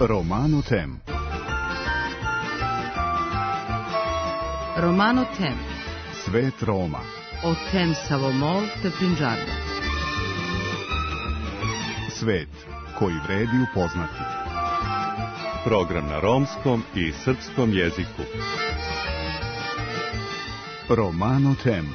Romano Tem. Romano Tem. Svet Roma. O Tem Savomol te Punjab. Svet koji vredi upoznati. Program na romskom i srpskom jeziku. Romano Tem.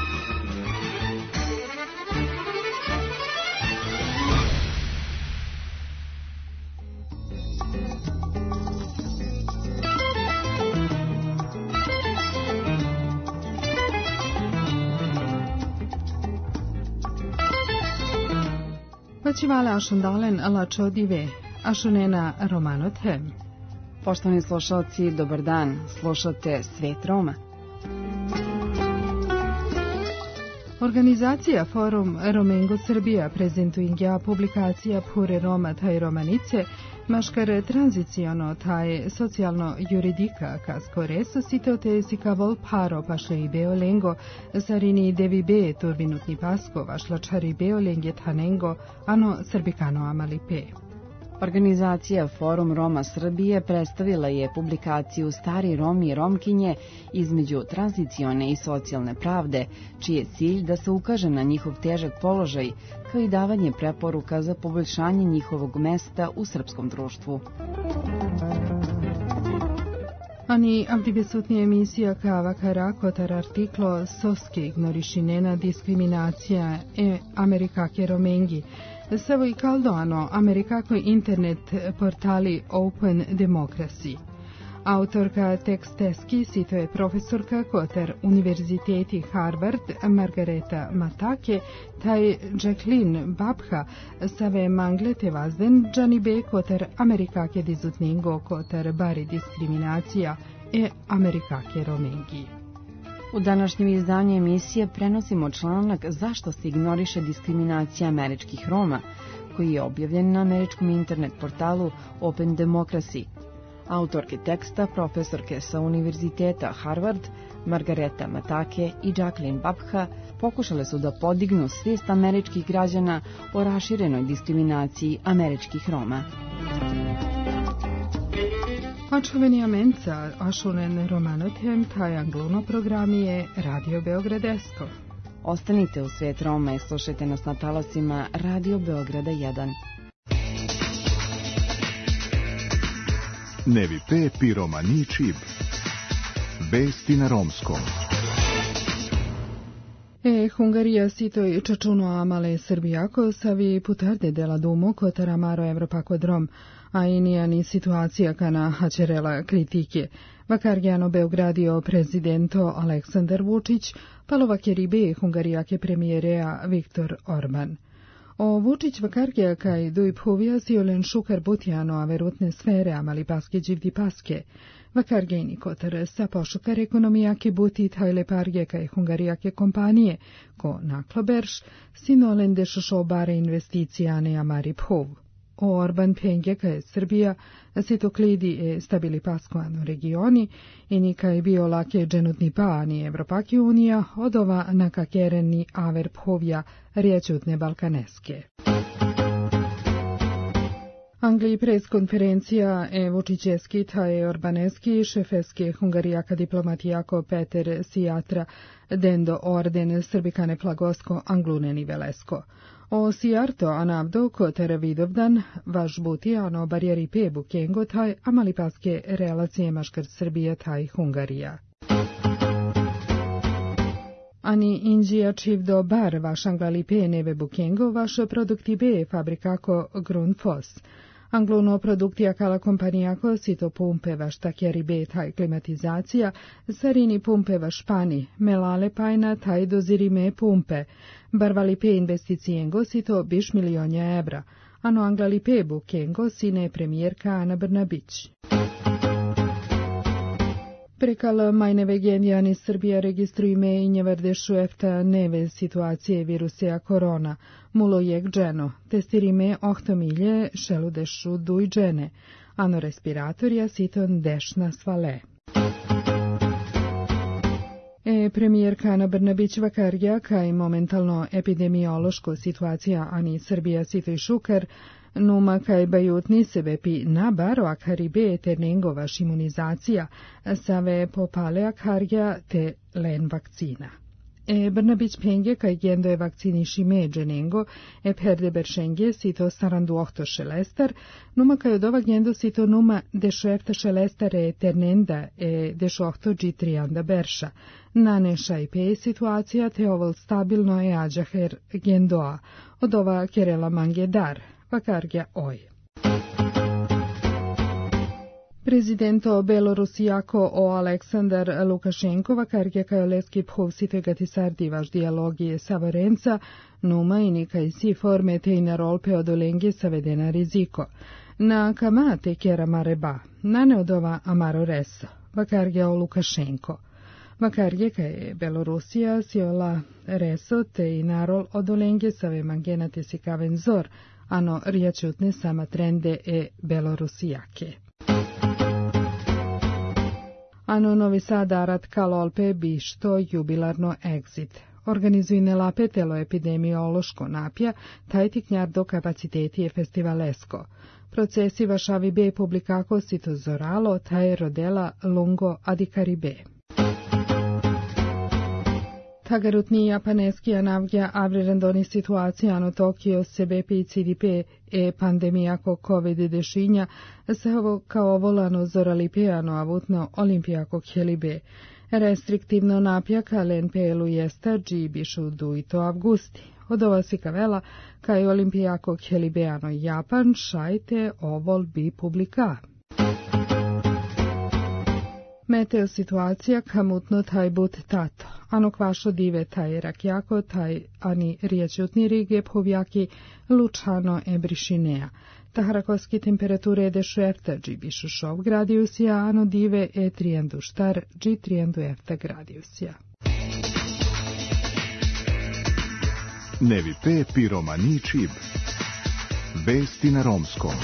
Paćivala ašundalen alačo dive, ašunena Romano Tem. Poštovani slušalci, dobar dan, slušate Svet Roma. Organizacija Forum Romengo Srbija prezentuingja publikacija Pure Roma taj Romanice, maškar tranziciono taj socijalno juridika kaskoreso sitote sikavol paro pašle i beolengo, sarini devibe turbinutni pasko vašlačari beolenge tanengo, ano srbikano amalipe. Organizacija Forum Roma Srbije predstavila je publikaciju Stari Romi i Romkinje između tranzicione i socijalne pravde, čiji je cilj da se ukaže na njihov težak položaj, kao i davanje preporuka za poboljšanje njihovog mesta u srpskom društvu. Ani avdibesutni emisija kava karakotar artiklo Soske ignorišinena diskriminacija Amerikake Romengi, Savo i kaldoano Amerikakoj internet portali Open Democracy. Autorka teksteski sito je profesorka kotar Univerziteti Harvard Margareta Matake, taj Jacqueline Babha save manglete vazden džanibe kotar Amerikake dizutningo kotar bari diskriminacija Amerikake Romengi. U današnjem izdanju emisije prenosimo članak Zašto se ignoriše diskriminacija američkih Roma, koji je objavljen na američkom internet portalu Open Democracy. Autorke teksta, profesorke sa Univerziteta Harvard, Margareta Matake i Jacqueline Babha, pokušale su da podignu svijest američkih građana o raširenoj diskriminaciji američkih Roma. Očuveni amenca ašunen Romano Tem, taj angluno program je Radio Beogradesko. Ostanite u Svet Roma i slušajte nas na talasima Radio Beograda 1. Nevi pe pi romani čib. Vesti na romskom. Hungarija sitoj čačuno amale Srbijako savi putarde dela dumo kotara maro Evropako drom, a inijani situacija kana hačerela kritike. Vakargjano Beogradio prezidento Aleksandar Vučić, palovake ribe Hungarijake premijerea Viktor Orban. O Vučić vakargja kaj duj phovija siolen šukar butjano averutne sfere amali paske dživdi paske. Vakargeni kotar sa pošukar ekonomijake buti tajle parge kaj Hungarijake kompanije, ko nakloberš, sinolen dešošo bare investicijane amari phov. O Orban penge kaj Srbija, sito klidi e stabili paskoano regioni, i nikaj bio lake dženutni paani Evropaki unija, odova nakakereni aver phovja riječutne balkaneske. Angliji preskonferencija Vučićeski taj Orbaneski, šefeske Hungarijaka diplomatijako Peter Sijatra, dendo orden Srbikane plagosko Angluneni velesko. O Sijarto anavdo kotar Vidovdan, vaš buti ano barijeri pebu kengo taj amalipaske relacije maškar Srbija taj Hungarija. Ani Indija čivdo bar vaš anglali pe neve bukengo vaš produkti be fabrikako Grundfos. Angluno produktija kala kompanijako sito pumpe vaš takjeri be taj klimatizacija, sarini pumpe vaš pani, melale pajna taj dozirime pumpe, barvali pe investicijengo sito biš milionja ebra, ano anglali pe bukengo sine premijerka Ana Brnabić. Prekal majneve genijani Srbija registrujme i njevardešu efta neve situacije virusea korona, mulo jek dženo, testirime 8 milje šeludešu duj džene, ano respiratorja siton dešna svale. Premijerka Ana Brnabić vakarja kaj momentalno epidemiološko situacija ani Srbija sito i šukar, Numa kaj bajutni sebe pi na baro akaribe ternengovaš imunizacija, save popale akharja te len vakcina. Brnabić penge kaj gendo je vakcinišime dženengo, perde beršenge sito sarandu ohto šelestar, numa kaj od ova gendo sito numa dešerta šelestare ternenda dešo ohto džitrianda berša. Naneša i pe situacija te ovol stabilno ađaher gendoa, od ova kerela mangedar, vakargja oj. Prezidento Belorusijako o Aleksandar Lukašenkova karge kajoleski phovsite gatisardi vaš dialogije savarenca, numa i nikaj si forme te i na rolpe odolenge savedena riziko. Na kamate kjera mareba, na neodova amaro reso, vakarge o Lukašenko. Vakarge ka je Belorusija siola reso te i narol odolenge save mangenate si kavenzor, ano rijačutne sama trende Belorusijake. Ano Novi Sad arat kalolpe bišto jubilarno exit. Organizujne lape telo epidemiološko napja, tajti knjar do kapaciteti festivalesko. Procesi vašavi be publikako sito zoralo, taj rodela lungo adikaribe. Tagarutni japaneski anavgja avrerandoni situacijano Tokio sebe pi CDP pandemijako COVID-19 sehovo kao volano zoralipijano avutno olimpijako helibe. Restriktivno napjaka lenpelu jesta džibišu duito avgusti. Od ova sikavela kaj olimpijako helibeano Japan šajte ovol bi publika. Meteo situacija kamutno taj but tato. Ano kvašo dive taj rakjako, taj ani riječutni rige phovjaki, lučano brišinea. Taharakovski temperature dešerta džibišu šov gradiusija, ano dive trijendu štar dži trijendu efta gradiusija. Nevi pe piromani čib. Vesti na romskom.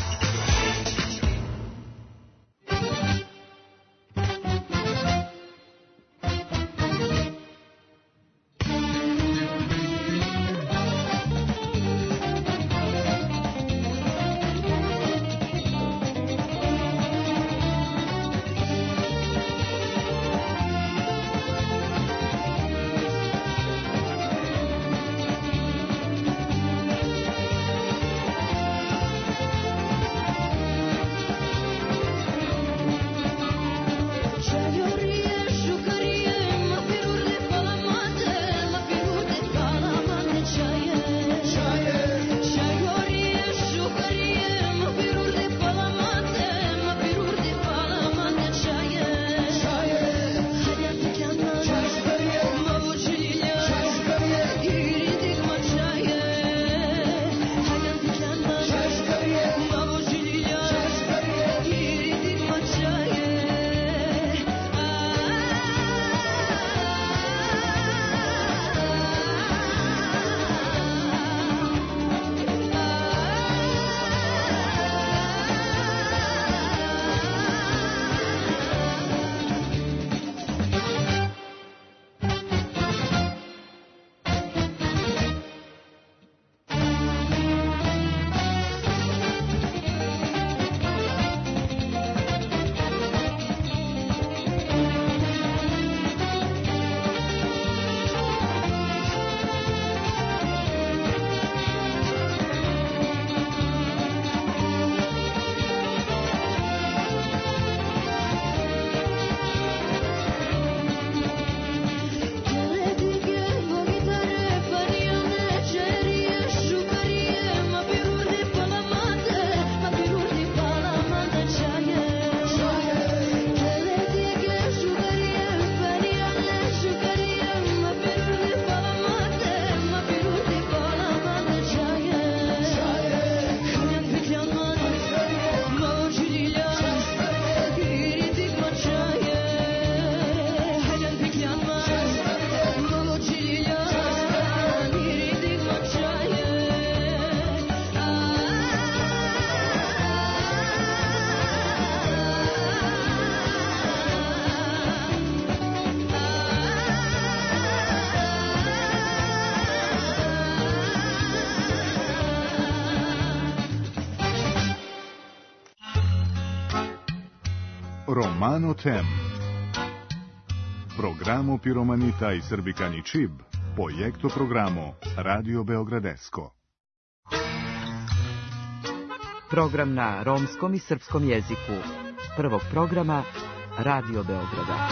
Romano Tem. Programo Piromanita i Srbikani Čib, projekto programo Radio Beogradesko. Program na romskom i srpskom jeziku. Prvog programa Radio Beograda.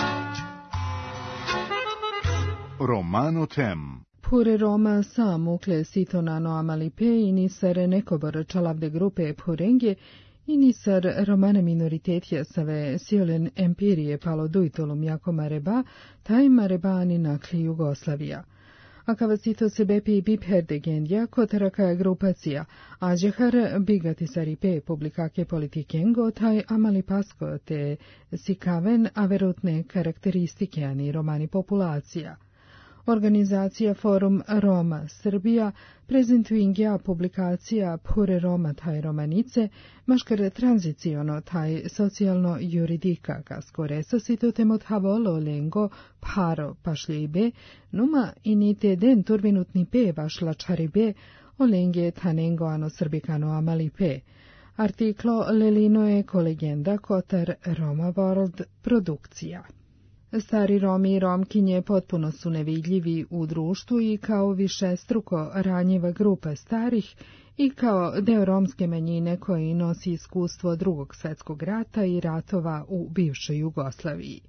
Romano Tem. Pure Roma sam ukle sitonano amalipe i nisar nekobor čalavde grupe Purenge i nisar romana minoritetja save siolen empirije palo dujtolum jako mareba, taj marebani nakli Jugoslavija. A kavacito se bepi bipherdegendja kotaraka grupacija, ađehar bigatisaripe publikake politikengo taj amalipasko te sikaven averutne karakteristike ani romani populacija. Organizacija Forum Roma Srbija prezentuingja publikacija Pure Roma taj romanice, maškar tranziciono taj socijalno juridika kaskoresa sitotemot havolo lengo paro pašljebe, numa inite den turbinutni pe vašlačaribe, olenge tanengo ano srbikano amalipe. Artiklo Lelinoe kolegenda Kotar Roma World produkcija. Stari Romi i Romkinje potpuno su nevidljivi u društvu i kao višestruko ranjiva grupa starih i kao deo romske manjine koji nosi iskustvo Drugog svjetskog rata i ratova u bivšoj Jugoslaviji.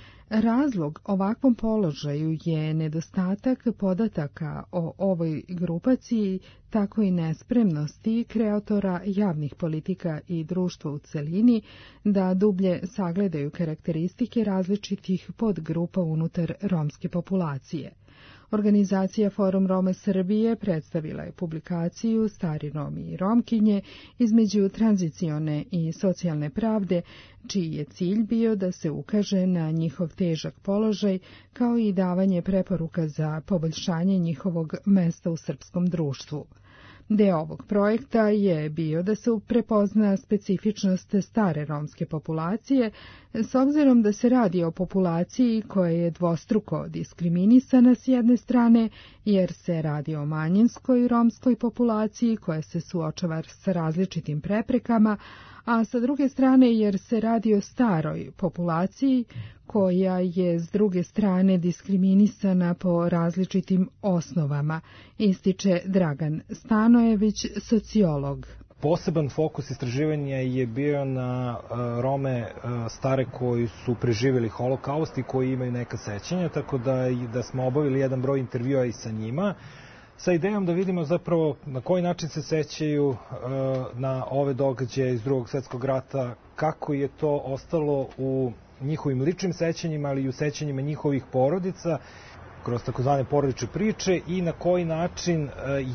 Razlog ovakvom položaju je nedostatak podataka o ovoj grupaciji, tako i nespremnosti kreatora javnih politika i društva u celini da dublje sagledaju karakteristike različitih podgrupa unutar romske populacije. Organizacija Forum Roma Srbije predstavila je publikaciju Stari Romi i Romkinje između tranzicione i socijalne pravde, čiji je cilj bio da se ukaže na njihov težak položaj kao i davanje preporuka za poboljšanje njihovog mesta u srpskom društvu. Deo ovog projekta je bio da se prepozna specifičnost stare romske populacije, s obzirom da se radi o populaciji koja je dvostruko diskriminisana s jedne strane, jer se radi o manjinskoj romskoj populaciji koja se suočava sa različitim preprekama, a sa druge strane jer se radi o staroj populaciji koja je s druge strane diskriminisana po različitim osnovama, ističe Dragan Stanojević, sociolog. Poseban fokus istraživanja je bio na Rome stare koji su preživjeli holokaust i koji imaju neka sećanja, tako da smo obavili jedan broj intervjua i sa njima, sa idejom da vidimo zapravo na koji način se sećaju na ove događaje iz Drugog svjetskog rata, kako je to ostalo u njihovim ličnim sećanjima, ali i u sećanjima njihovih porodica, kroz takozvane porodične priče i na koji način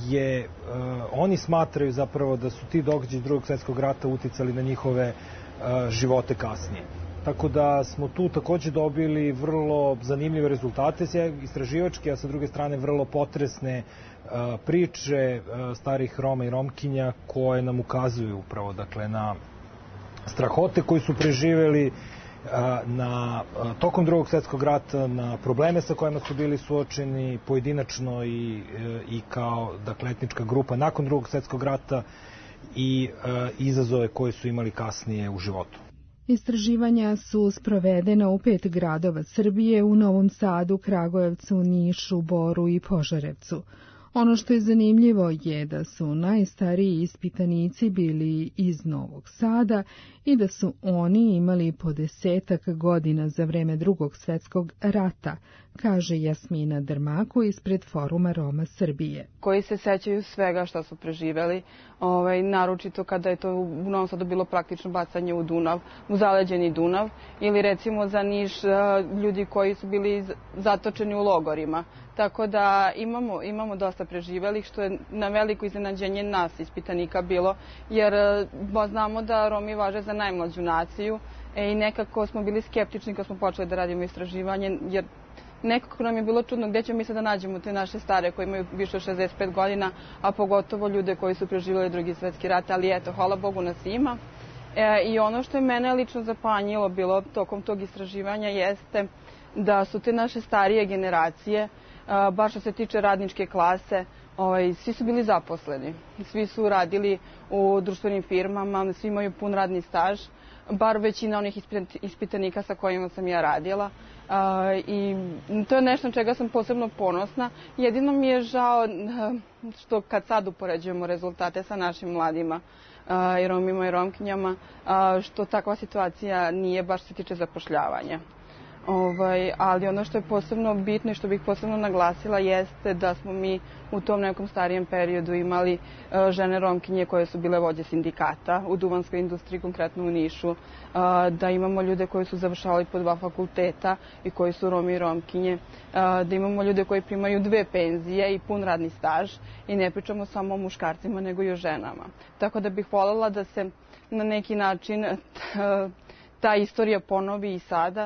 oni smatraju zapravo da su ti događaji iz Drugog svjetskog rata uticali na njihove živote kasnije. Tako da smo tu također dobili vrlo zanimljive rezultate istraživačke, a sa druge strane vrlo potresne priče starih Roma i Romkinja koje nam ukazuju upravo na strahote koji su preživjeli tokom Drugog svjetskog rata, na probleme sa kojima su bili suočeni pojedinačno i kao etnička grupa nakon Drugog svjetskog rata i izazove koje su imali kasnije u životu. Istraživanja su sprovedena u 5 gradova Srbije, u Novom Sadu, Kragujevcu, Nišu, Boru i Požarevcu. Ono što je zanimljivo je da su najstariji ispitanici bili iz Novog Sada i da su oni imali po 10 godina za vreme Drugog svjetskog rata, kaže Jasmina Drmaku ispred Foruma Roma Srbije. Koji se sećaju svega što su preživeli, naročito kada je to u Novom Sadu bilo praktično bacanje u Dunav, u zaleđeni Dunav, ili recimo za Niš ljudi koji su bili zatočeni u logorima. Tako da imamo dosta preživelih, što je na veliko iznenađenje nas ispitanika bilo, jer znamo da Romi važe za najmlađu naciju i nekako smo bili skeptični kad smo počeli da radimo istraživanje, jer nekako nam je bilo čudno gdje ćemo mi sad da nađemo te naše stare koji imaju više od 65 godina, a pogotovo ljude koji su preživjeli Drugi svjetski rat, ali eto, hvala Bogu nas ima. I ono što je mene lično zapanjilo bilo tokom tog istraživanja jeste da su te naše starije generacije, baš što se tiče radničke klase, svi su bili zaposleni. Svi su radili u društvenim firmama, svi imaju pun radni staž. bar većina onih ispitanika sa kojima sam ja radila. I to je nešto na čega sam posebno ponosna. Jedino mi je žao što kad sad upoređujemo rezultate sa našim mladima i Romima i Romkinjama, što takva situacija nije baš se tiče zapošljavanja. Ali ono što je posebno bitno i što bih posebno naglasila jeste da smo mi u tom nekom starijem periodu imali žene Romkinje koje su bile vođe sindikata u duvanskoj industriji, konkretno u Nišu, da imamo ljude koji su završavali po 2 fakulteta i koji su Romi i Romkinje, da imamo ljude koji primaju 2 penzije i pun radni staž i ne pričamo samo o muškarcima nego i o ženama. Tako da bih voljela da se na neki način ta istorija ponovi i sada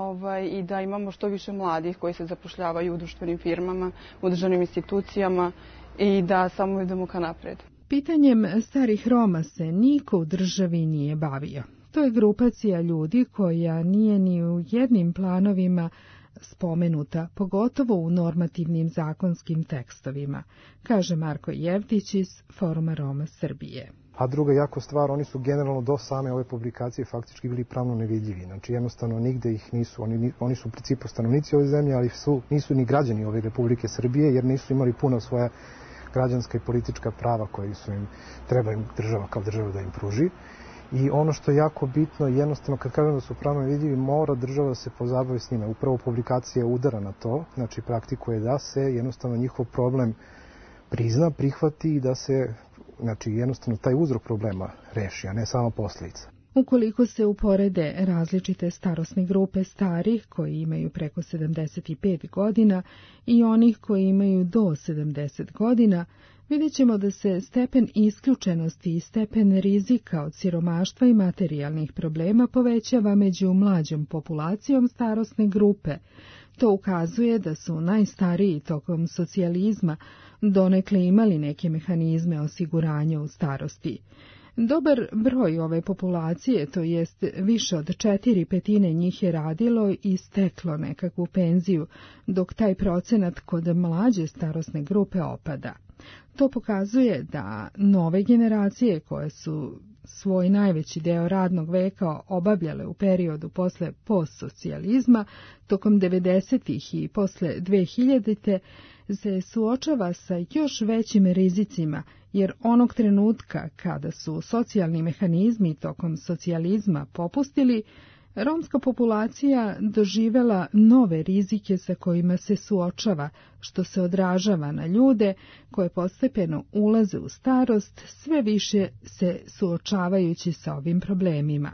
i da imamo što više mladih koji se zapošljavaju u društvenim firmama, u državnim institucijama i da samo idemo ka napred. Pitanjem starih Roma se niko u državi nije bavio. To je grupacija ljudi koja nije ni u jednim planovima spomenuta, pogotovo u normativnim zakonskim tekstovima, kaže Marko Jevtić iz Foruma Roma Srbije. A druga jako stvar, oni su generalno do same ove publikacije faktički bili pravno nevidljivi. Znači jednostavno nigde ih nisu, oni su u principu stanovnici ove zemlje, ali nisu ni građani ove Republike Srbije jer nisu imali puno svoja građanska i politička prava koji su im, treba im država kao država da im pruži. I ono što je jako bitno, jednostavno kad kažem da su pravno nevidljivi, mora država da se pozabavi s njima. Upravo publikacija udara na to, znači praktikuje da se jednostavno njihov problem prizna, prihvati i da se jednostavno taj uzrok problema reši, a ne samo posljedica. Ukoliko se uporede različite starosne grupe starih koji imaju preko 75 godina i onih koji imaju do 70 godina, vidjet ćemo da se stepen isključenosti i stepen rizika od siromaštva i materijalnih problema povećava među mlađom populacijom starosne grupe. To ukazuje da su najstariji tokom socijalizma donekle imali neke mehanizme osiguranja u starosti. Dobar broj ove populacije, to jest više od 4/5 njih je radilo i steklo nekakvu penziju, dok taj procenat kod mlađe starosne grupe opada. To pokazuje da nove generacije koje su svoj najveći deo radnog veka obavljale u periodu posle postsocijalizma, tokom 90-ih i posle 2000-te, se suočava sa još većim rizicima, jer onog trenutka kada su socijalni mehanizmi tokom socijalizma popustili, romska populacija doživela nove rizike sa kojima se suočava, što se odražava na ljude koje postepeno ulaze u starost, sve više se suočavajući sa ovim problemima.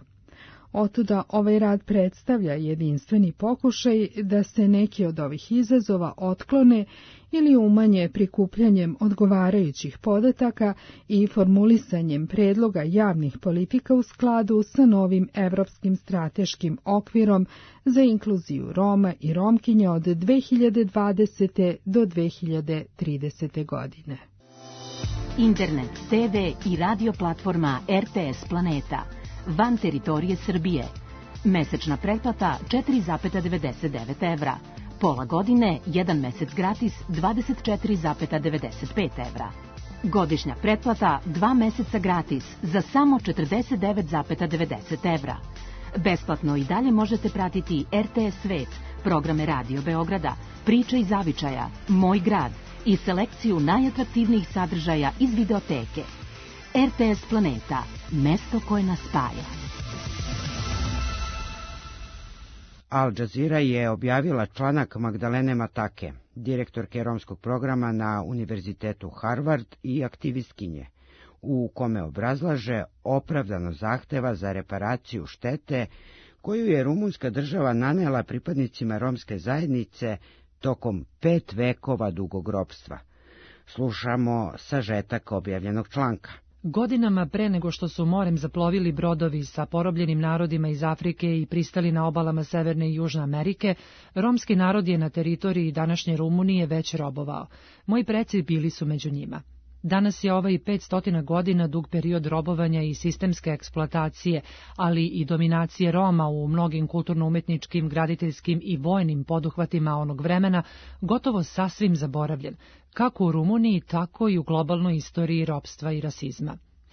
Otuda ovaj rad predstavlja jedinstveni pokušaj da se neki od ovih izazova otklone ili umanje prikupljanjem odgovarajućih podataka i formulisanjem predloga javnih politika u skladu sa novim evropskim strateškim okvirom za inkluziju Roma i Romkinja od 2020. do 2030. godine. Internet, TV i radio platforma RTS Planeta van teritorije Srbije. Mesečna pretplata 4,99 evra. Pola godine, 1 mesec gratis 24,95 evra. Godišnja pretplata 2 meseca gratis za samo 49,90 evra. Besplatno i dalje možete pratiti RTS Svet, programe Radio Beograda, Priče iz Zavičaja, Moj grad i selekciju najatraktivnijih sadržaja iz videoteke. RTS Planeta, mesto koje nas spaja. Al Jazeera je objavila članak Magdalene Matake, direktorke romskog programa na Univerzitetu Harvard i aktivistkinje, u kome obrazlaže opravdano zahteva za reparaciju štete koju je rumunska država nanela pripadnicima romske zajednice tokom 5 vekova dugog ropstva. Slušamo sažetak objavljenog članka. Godinama pre nego što su morem zaplovili brodovi sa porobljenim narodima iz Afrike i pristali na obalama Severne i Južne Amerike, romski narod je na teritoriji današnje Rumunije već robovao. Moji preci bili su među njima. Danas je ovaj 500 godina dug period robovanja i sistemske eksploatacije, ali i dominacije Roma u mnogim kulturno-umetničkim, graditeljskim i vojnim poduhvatima onog vremena gotovo sasvim zaboravljen, kako u Rumuniji, tako i u globalnoj istoriji ropstva i rasizma.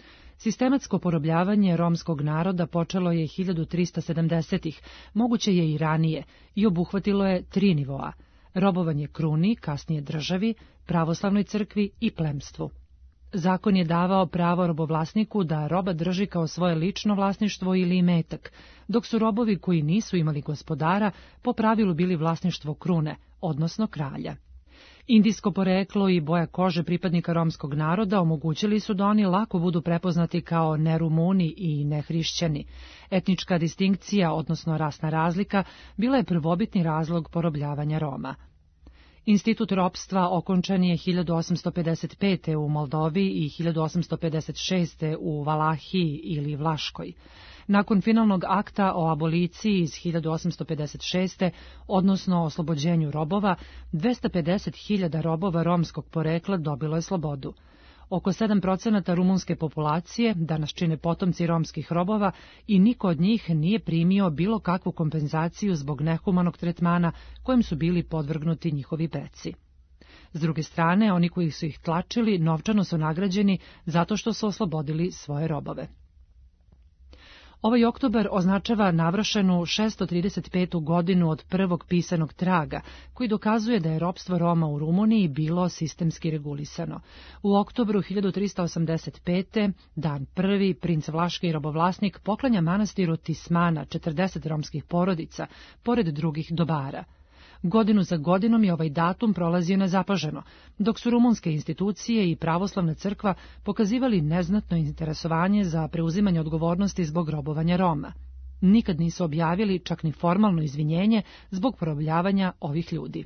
Sistematsko porobljavanje romskog naroda počelo je 1370-ih, moguće je i ranije, i obuhvatilo je 3 nivoa: robovanje kruni, kasnije državi, pravoslavnoj crkvi i plemstvu. Zakon je davao pravo robovlasniku da roba drži kao svoje lično vlasništvo ili imetak, dok su robovi koji nisu imali gospodara po pravilu bili vlasništvo krune, odnosno kralja. Indijsko poreklo i boja kože pripadnika romskog naroda omogućili su da oni lako budu prepoznati kao nerumuni i nehrišćani. Etnička distinkcija, odnosno rasna razlika, bila je prvobitni razlog porobljavanja Roma. Institut ropstva okončan je 1855. u Moldovi i 1856. u Valahiji ili Vlaškoj. Nakon finalnog akta o aboliciji iz 1856. odnosno oslobođenju robova, 250.000 robova romskog porekla dobilo je slobodu. Oko 7% rumunske populacije danas čine potomci romskih robova i niko od njih nije primio bilo kakvu kompenzaciju zbog nehumanog tretmana kojem su bili podvrgnuti njihovi preci. S druge strane, oni koji su ih tlačili novčano su nagrađeni zato što su oslobodili svoje robove. Ovaj oktobar označava navršenu 635. godinu od prvog pisanog traga, koji dokazuje da je ropstvo Roma u Rumuniji bilo sistemski regulisano. U oktobru 1385. dan prvi, princ Vlaški robovlasnik poklanja manastiru Tismana 40 romskih porodica, pored drugih dobara. Godinu za godinom je ovaj datum prolazio nezapaženo, dok su rumunske institucije i pravoslavna crkva pokazivali neznatno interesovanje za preuzimanje odgovornosti zbog robovanja Roma. Nikad nisu objavili čak ni formalno izvinjenje zbog porobljavanja ovih ljudi.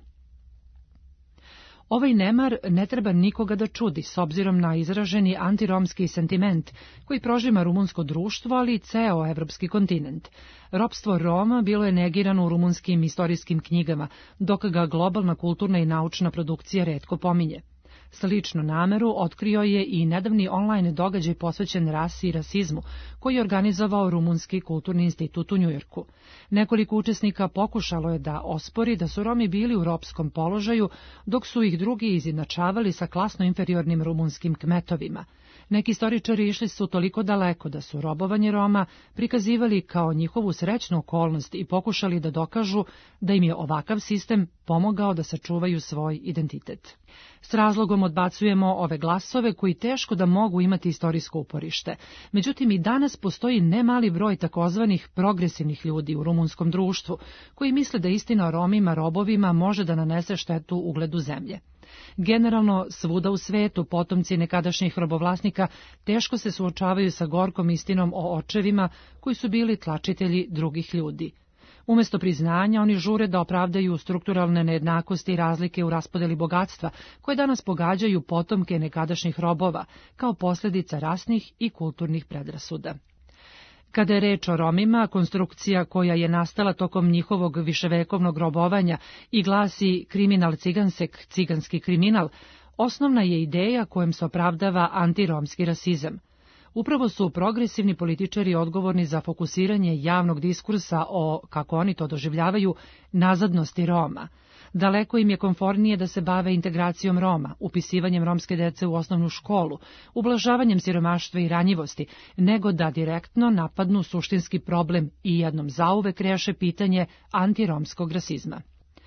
Ovaj nemar ne treba nikoga da čudi s obzirom na izraženi antiromski sentiment koji prožima rumunsko društvo, ali i ceo evropski kontinent. Ropstvo Roma bilo je negirano u rumunskim istorijskim knjigama, dok ga globalna kulturna i naučna produkcija retko pominje. Sličnu nameru otkrio je i nedavni online događaj posvećen rasi i rasizmu, koji je organizovao Rumunski kulturni institut u Njujorku. Nekoliko učesnika pokušalo je da ospori da su Romi bili u ropskom položaju, dok su ih drugi izjednačavali sa klasno inferiornim rumunskim kmetovima. Neki istoričari išli su toliko daleko da su robovanje Roma prikazivali kao njihovu srećnu okolnost i pokušali da dokažu da im je ovakav sistem pomogao da sačuvaju svoj identitet. S razlogom odbacujemo ove glasove koji teško da mogu imati istorijsko uporište. Međutim, i danas postoji nemali broj takozvanih progresivnih ljudi u rumunskom društvu, koji misle da istina o Romima, robovima, može da nanese štetu ugledu zemlje. Generalno, svuda u svetu potomci nekadašnjih robovlasnika teško se suočavaju sa gorkom istinom o očevima koji su bili tlačitelji drugih ljudi. Umesto priznanja, oni žure da opravdaju strukturalne nejednakosti i razlike u raspodeli bogatstva, koje danas pogađaju potomke nekadašnjih robova, kao posljedica rasnih i kulturnih predrasuda. Kada je reč o Romima, konstrukcija koja je nastala tokom njihovog viševekovnog robovanja i glasi kriminal cigansek, ciganski kriminal, osnovna je ideja kojom se opravdava antiromski rasizam. Upravo su progresivni političari odgovorni za fokusiranje javnog diskursa o, kako oni to doživljavaju, nazadnosti Roma. Daleko im je komfornije da se bave integracijom Roma, upisivanjem romske dece u osnovnu školu, ublažavanjem siromaštva i ranjivosti, nego da direktno napadnu suštinski problem i jednom zauvek reše pitanje antiromskog rasizma.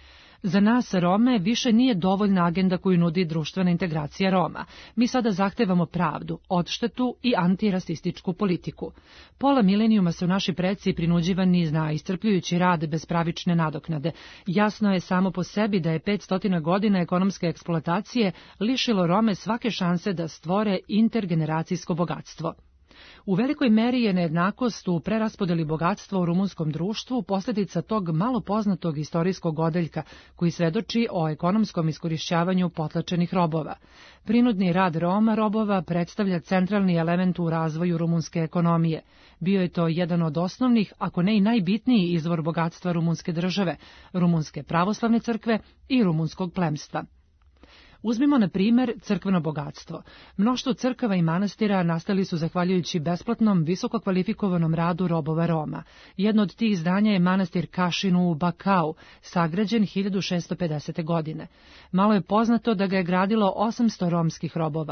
Za nas, Rome, više nije dovoljna agenda koju nudi društvena integracija Roma. Mi sada zahtevamo pravdu, odštetu i antirasističku politiku. Pola milenijuma su naši preci prinuđivani na iscrpljujući rad bez pravične nadoknade. Jasno je samo po sebi da je 500 godina ekonomske eksploatacije lišilo Rome svake šanse da stvore intergeneracijsko bogatstvo. U velikoj meri je nejednakost u preraspodeli bogatstva u rumunskom društvu posljedica tog malo poznatog istorijskog odeljka koji svedoči o ekonomskom iskorišćavanju potlačenih robova. Prinudni rad Roma robova predstavlja centralni element u razvoju rumunske ekonomije. Bio je to jedan od osnovnih, ako ne i najbitniji izvor bogatstva rumunske države, rumunske pravoslavne crkve i rumunskog plemstva. Uzmimo, na primer, crkveno bogatstvo. Mnoštvo crkava i manastira nastali su zahvaljujući besplatnom, visoko kvalifikovanom radu robova Roma. Jedno od tih zdanja je manastir Kašinu u Bakau, sagrađen 1650. godine. Malo je poznato da ga je gradilo 800 romskih robova.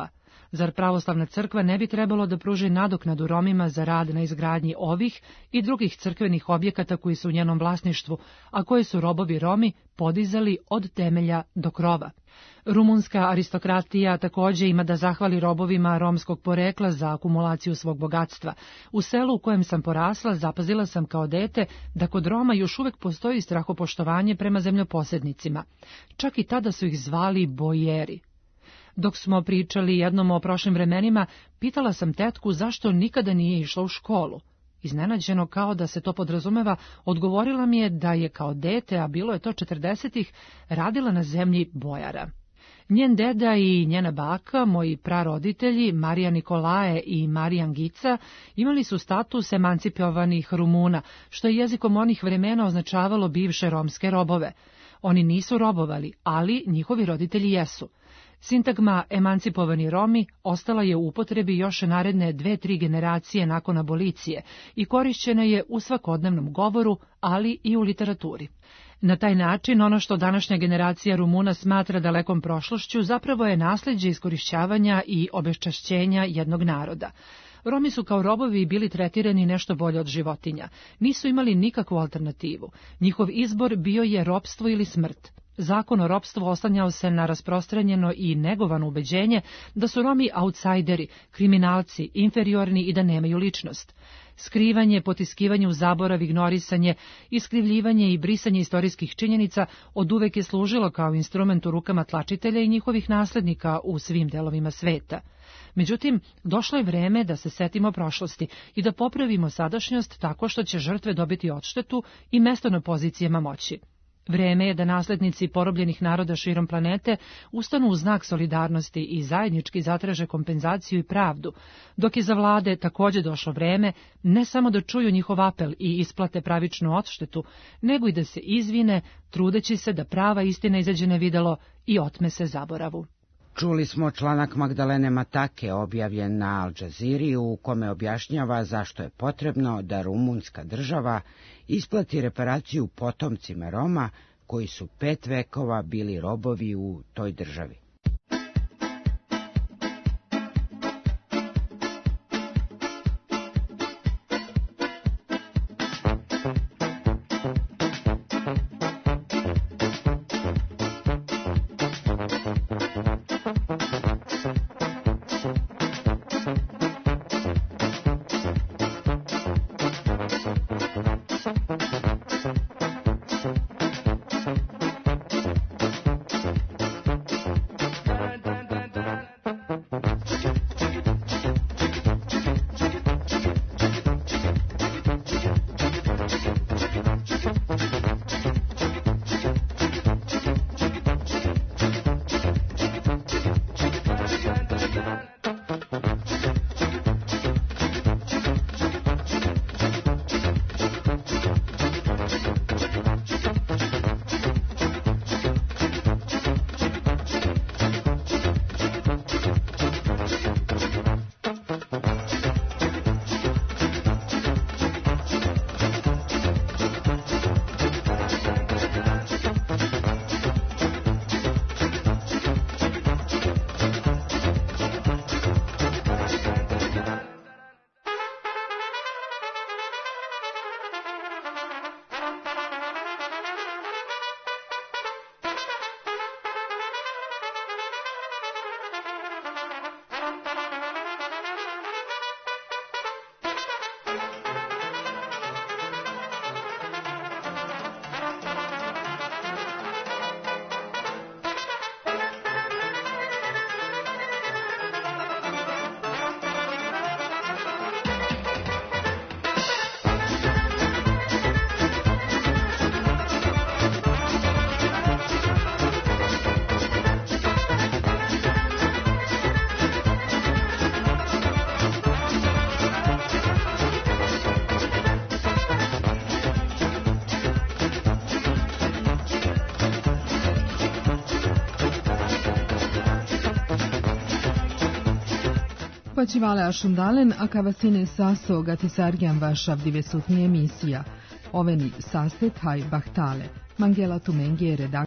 Zar pravoslavna crkva ne bi trebalo da pruži nadoknadu Romima za rad na izgradnji ovih i drugih crkvenih objekata koji su u njenom vlasništvu, a koje su robovi Romi podizali od temelja do krova? Rumunska aristokratija takođe ima da zahvali robovima romskog porekla za akumulaciju svog bogatstva. U selu u kojem sam porasla zapazila sam kao dete da kod Roma još uvek postoji strahopoštovanje prema zemljoposednicima. Čak i tada su ih zvali bojeri. Dok smo pričali jednom o prošlim vremenima, pitala sam tetku zašto nikada nije išla u školu. Iznenađeno, kao da se to podrazumeva, odgovorila mi je da je kao dete, a bilo je to 40-ih, radila na zemlji bojara. Njen deda i njena baka, moji praroditelji, Marija Nikolaje i Marijan Gica, imali su status emancipovanih Rumuna, što je jezikom onih vremena označavalo bivše romske robove. Oni nisu robovali, ali njihovi roditelji jesu. Sintagma emancipovani Romi ostala je u upotrebi još naredne 2-3 generacije nakon abolicije i korišćena je u svakodnevnom govoru, ali i u literaturi. Na taj način, ono što današnja generacija Rumuna smatra dalekom prošlošću zapravo je nasleđe iskorišćavanja i obeščašćenja jednog naroda. Romi su kao robovi bili tretirani nešto bolje od životinja. Nisu imali nikakvu alternativu. Njihov izbor bio je ropstvo ili smrt. Zakon o ropstvu oslanjao se na rasprostranjeno i negovano ubeđenje da su Romi autsajderi, kriminalci, inferiorni i da nemaju ličnost. Skrivanje, potiskivanje u zaborav, ignorisanje, iskrivljivanje i brisanje istorijskih činjenica oduvek je služilo kao instrument u rukama tlačitelja i njihovih naslednika u svim delovima sveta. Međutim, došlo je vreme da se setimo prošlosti i da popravimo sadašnjost tako što će žrtve dobiti odštetu i mesto na pozicijama moći. Vreme je da naslednici porobljenih naroda širom planete ustanu u znak solidarnosti i zajednički zatraže kompenzaciju i pravdu, dok je za vlade takođe došlo vreme ne samo da čuju njihov apel i isplate pravičnu odštetu, nego i da se izvine, trudeći se da prava istina izađe na videlo i otme se zaboravu. Čuli smo članak Magdalene Matake objavljen na Al Džaziri u kome objašnjava zašto je potrebno da rumunska država isplati reparaciju potomcima Roma koji su 5 vekova bili robovi u toj državi. Počivale ašundalen, a kavasine saso gatisargjan vašav divesutni emisija. Oveni sastet haj bahtale. Mangela Tumengi je redaktor.